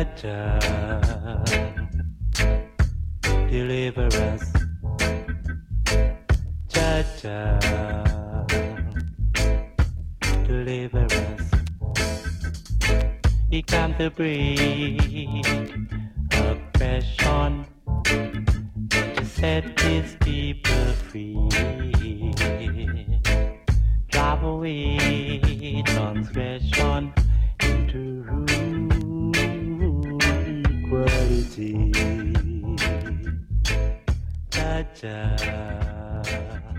Jah, deliverance. Jah, Jah, deliverance. He come to breathe oppression, to set his people free. Drive away transgression into rule equality. Jah, Jah.